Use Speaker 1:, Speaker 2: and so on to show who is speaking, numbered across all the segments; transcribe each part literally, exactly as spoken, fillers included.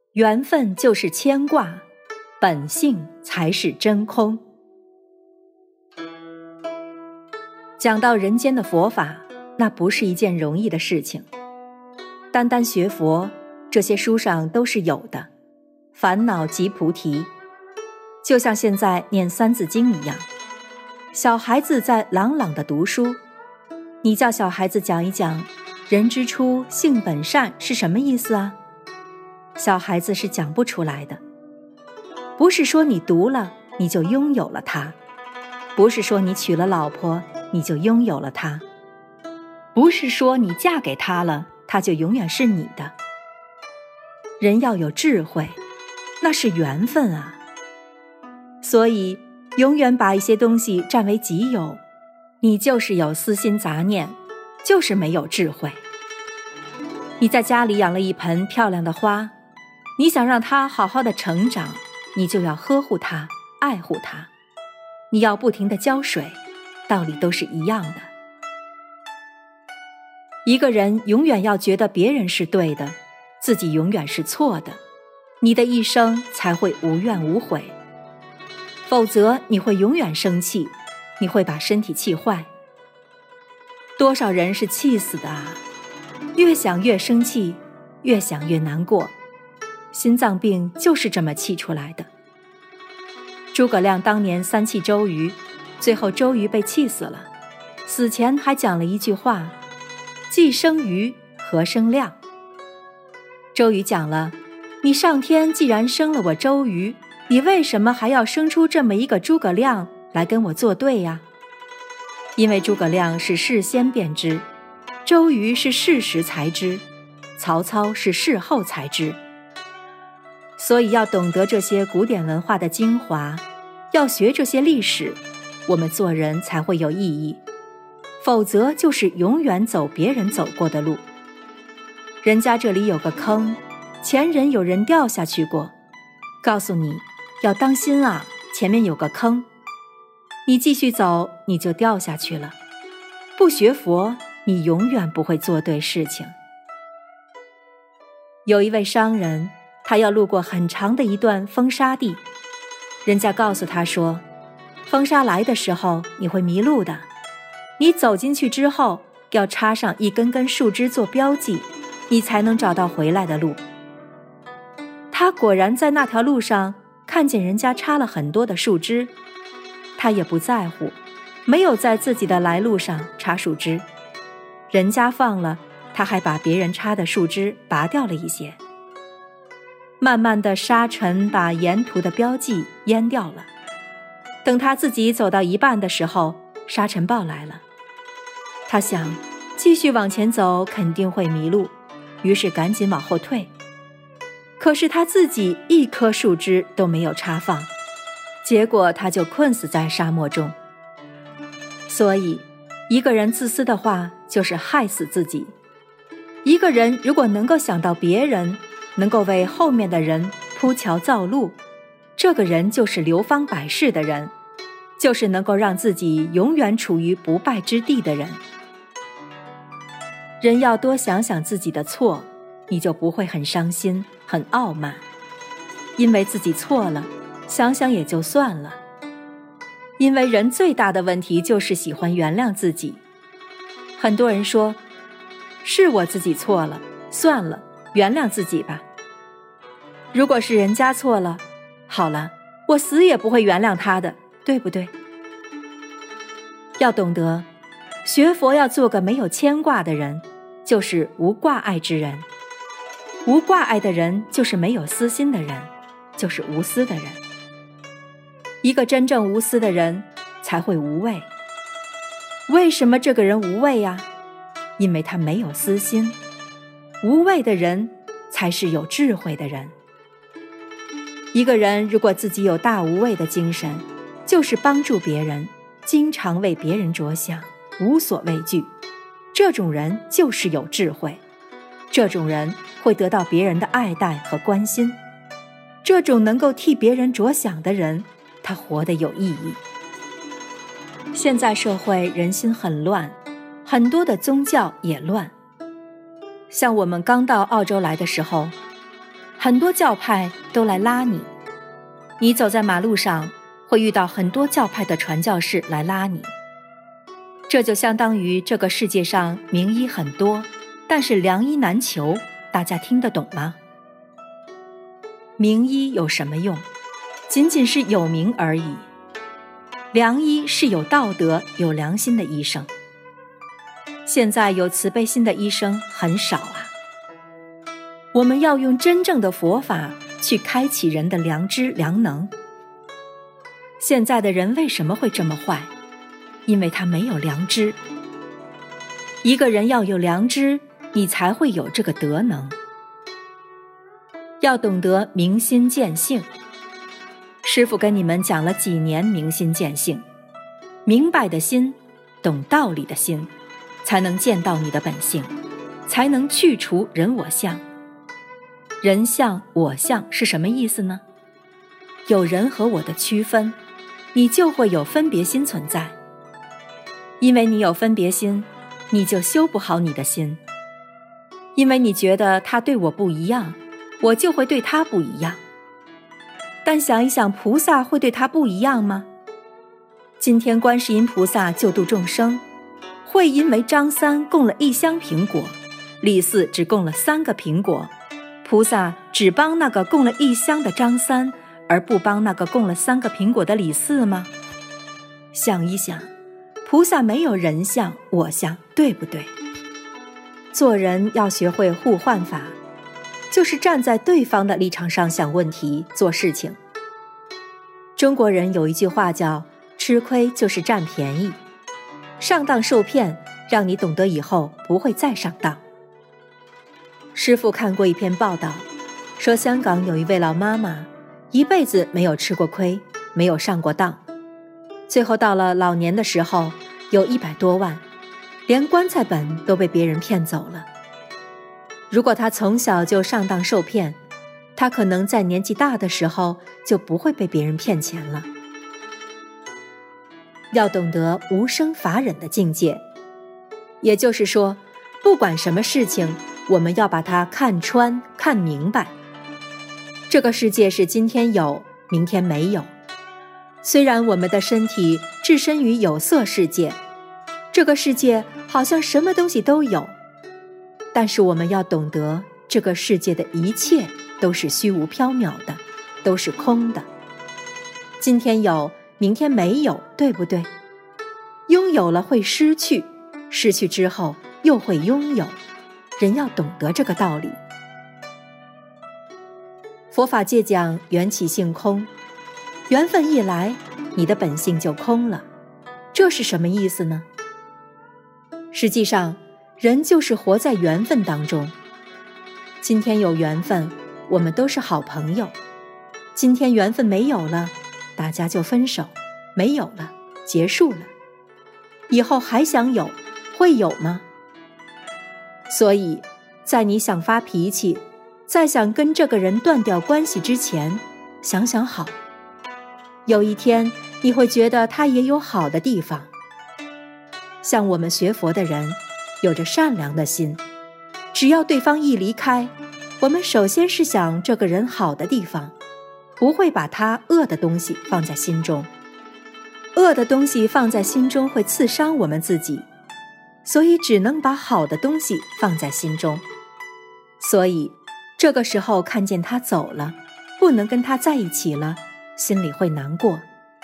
Speaker 1: 缘分就是牵挂，本性才是真空。讲到人间的佛法，那不是一件容易的事情。单单学佛，这些书上都是有的，烦恼即菩提。就像现在念三字经一样，小孩子在朗朗地读书，你叫小孩子讲一讲人之初性本善是什么意思啊？小孩子是讲不出来的。不是说你读了你就拥有了它，不是说你娶了老婆你就拥有了它，不是说你嫁给他了他就永远是你的。人要有智慧，那是缘分啊。所以永远把一些东西占为己有，你就是有私心杂念，就是没有智慧。你在家里养了一盆漂亮的花，你想让它好好的成长，你就要呵护它，爱护它，你要不停地浇水，道理都是一样的。一个人永远要觉得别人是对的，自己永远是错的，你的一生才会无怨无悔。否则你会永远生气，你会把身体气坏。多少人是气死的啊！越想越生气，越想越难过，心脏病就是这么气出来的。诸葛亮当年三气周瑜，最后周瑜被气死了，死前还讲了一句话：既生瑜，何生亮？周瑜讲了，你上天既然生了我周瑜，你为什么还要生出这么一个诸葛亮来跟我作对呀？因为诸葛亮是事先便知，周瑜是事实才知，曹操是事后才知。所以要懂得这些古典文化的精华，要学这些历史，我们做人才会有意义，否则就是永远走别人走过的路。人家这里有个坑，前人有人掉下去过，告诉你要当心啊，前面有个坑，你继续走你就掉下去了。不学佛，你永远不会做对事情。有一位商人，他要路过很长的一段风沙地，人家告诉他说，风沙来的时候你会迷路的，你走进去之后要插上一根根树枝做标记，你才能找到回来的路。他果然在那条路上看见人家插了很多的树枝，他也不在乎，没有在自己的来路上插树枝。人家放了，他还把别人插的树枝拔掉了一些。慢慢的沙尘把沿途的标记淹掉了。等他自己走到一半的时候，沙尘暴来了。他想继续往前走肯定会迷路，于是赶紧往后退。可是他自己一棵树枝都没有插放，结果他就困死在沙漠中。所以一个人自私的话就是害死自己。一个人如果能够想到别人，能够为后面的人铺桥造路，这个人就是流芳百世的人，就是能够让自己永远处于不败之地的人。人要多想想自己的错，你就不会很伤心很傲慢，因为自己错了，想想也就算了。因为人最大的问题就是喜欢原谅自己。很多人说，是我自己错了，算了，原谅自己吧。如果是人家错了，好了，我死也不会原谅他的，对不对？要懂得，学佛要做个没有牵挂的人，就是无挂碍之人。无挂碍的人就是没有私心的人，就是无私的人。一个真正无私的人才会无畏。为什么这个人无畏呀？因为他没有私心。无畏的人才是有智慧的人。一个人如果自己有大无畏的精神，就是帮助别人，经常为别人着想，无所畏惧，这种人就是有智慧。这种人会得到别人的爱戴和关心。这种能够替别人着想的人，他活得有意义。现在社会人心很乱，很多的宗教也乱。像我们刚到澳洲来的时候， 很多教派都来拉你。你走在马路上，会遇到很多教派的传教士来拉你。这就相当于这个世界上名医很多，但是良医难求，大家听得懂吗？名医有什么用？仅仅是有名而已。良医是有道德、有良心的医生。现在有慈悲心的医生很少啊。我们要用真正的佛法去开启人的良知、良能。现在的人为什么会这么坏？因为他没有良知。一个人要有良知，你才会有这个德能。要懂得明心见性。师父跟你们讲了几年明心见性，明白的心，懂道理的心，才能见到你的本性，才能去除人我相。人相我相是什么意思呢？有人和我的区分，你就会有分别心存在。因为你有分别心，你就修不好你的心。因为你觉得他对我不一样，我就会对他不一样。但想一想，菩萨会对他不一样吗？今天观世音菩萨救度众生，会因为张三供了一箱苹果，李四只供了三个苹果，菩萨只帮那个供了一箱的张三，而不帮那个供了三个苹果的李四吗？想一想，菩萨没有人相我相，对不对？做人要学会互换法，就是站在对方的立场上想问题做事情。中国人有一句话叫吃亏就是占便宜，上当受骗让你懂得以后不会再上当。师父看过一篇报道，说香港有一位老妈妈一辈子没有吃过亏，没有上过当，最后到了老年的时候有一百多万，连棺材本都被别人骗走了。如果他从小就上当受骗，他可能在年纪大的时候就不会被别人骗钱了。要懂得无生法忍的境界，也就是说，不管什么事情，我们要把它看穿、看明白。这个世界是今天有，明天没有。虽然我们的身体置身于有色世界，这个世界好像什么东西都有，但是我们要懂得，这个世界的一切都是虚无缥缈的，都是空的。今天有，明天没有，对不对？拥有了会失去，失去之后又会拥有，人要懂得这个道理。佛法界讲缘起性空，缘分一来，你的本性就空了。这是什么意思呢？实际上，人就是活在缘分当中。今天有缘分，我们都是好朋友。今天缘分没有了，大家就分手，没有了，结束了。以后还想有，会有吗？所以，在你想发脾气，在想跟这个人断掉关系之前，想想好。有一天，你会觉得他也有好的地方。像我们学佛的人，有着善良的心，只要对方一离开，我们首先是想这个人好的地方，不会把他恶的东西放在心中。恶的东西放在心中会刺伤我们自己，所以只能把好的东西放在心中。所以这个时候看见他走了，不能跟他在一起了，心里会难过。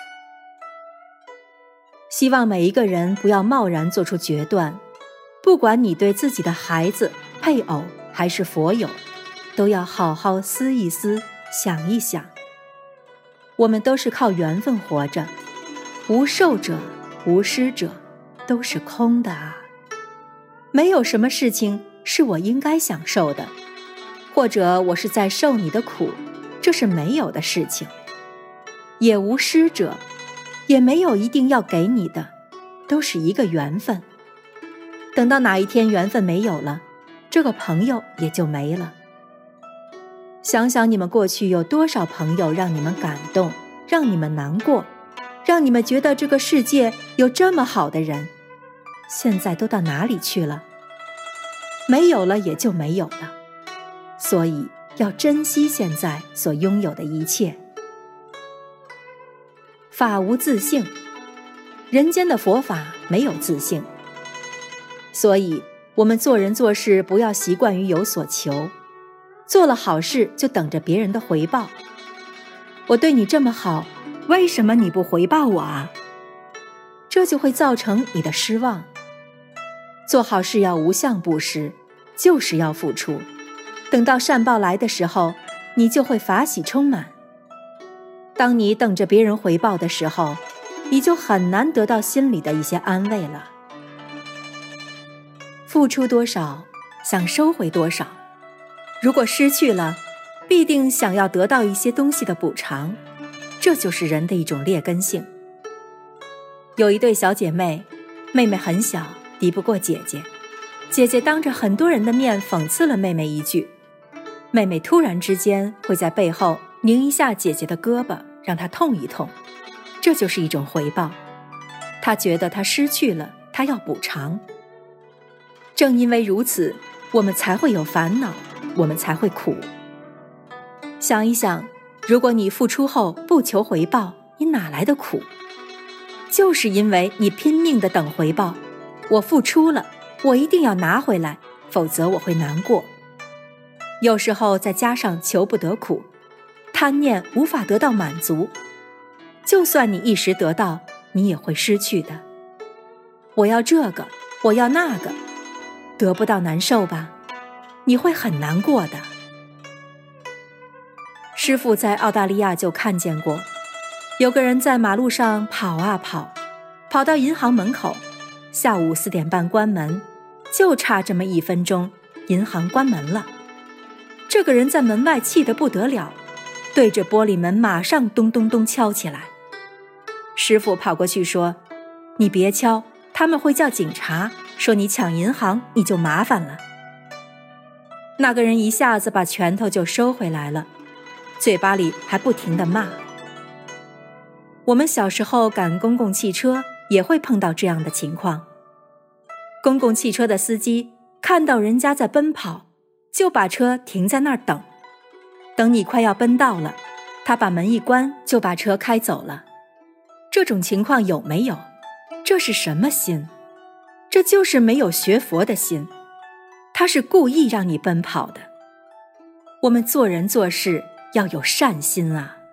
Speaker 1: 希望每一个人不要贸然做出决断，不管你对自己的孩子、配偶还是佛友，都要好好思一思，想一想。我们都是靠缘分活着，无受者、无失者，都是空的啊。没有什么事情是我应该享受的，或者我是在受你的苦，这是没有的事情。也无失者，也没有一定要给你的，都是一个缘分。等到哪一天缘分没有了，这个朋友也就没了。想想你们过去有多少朋友让你们感动，让你们难过，让你们觉得这个世界有这么好的人，现在都到哪里去了？没有了也就没有了。所以要珍惜现在所拥有的一切。法无自性，人间的佛法没有自性，所以我们做人做事不要习惯于有所求，做了好事就等着别人的回报。我对你这么好，为什么你不回报我啊？这就会造成你的失望。做好事要无相布施，就是要付出，等到善报来的时候，你就会法喜充满。当你等着别人回报的时候，你就很难得到心里的一些安慰了。付出多少，想收回多少。如果失去了，必定想要得到一些东西的补偿，这就是人的一种劣根性。有一对小姐妹，妹妹很小，敌不过姐姐，姐姐当着很多人的面讽刺了妹妹一句，妹妹突然之间会在背后拧一下姐姐的胳膊，让她痛一痛，这就是一种回报。她觉得她失去了，她要补偿。正因为如此，我们才会有烦恼，我们才会苦。想一想，如果你付出后不求回报，你哪来的苦？就是因为你拼命地等回报，我付出了，我一定要拿回来，否则我会难过。有时候再加上求不得苦，贪念无法得到满足，就算你一时得到，你也会失去的。我要这个，我要那个，得不到难受吧？你会很难过的。师父在澳大利亚就看见过，有个人在马路上跑啊跑，跑到银行门口，下午四点半关门，就差这么一分钟，银行关门了。这个人在门外气得不得了，对着玻璃门马上咚咚咚敲起来。师父跑过去说，你别敲，他们会叫警察，说你抢银行，你就麻烦了。那个人一下子把拳头就收回来了，嘴巴里还不停地骂。我们小时候赶公共汽车也会碰到这样的情况，公共汽车的司机看到人家在奔跑，就把车停在那儿等，等你快要奔到了，他把门一关就把车开走了。这种情况有没有？这是什么心？这就是没有学佛的心，他是故意让你奔跑的。我们做人做事要有善心啊。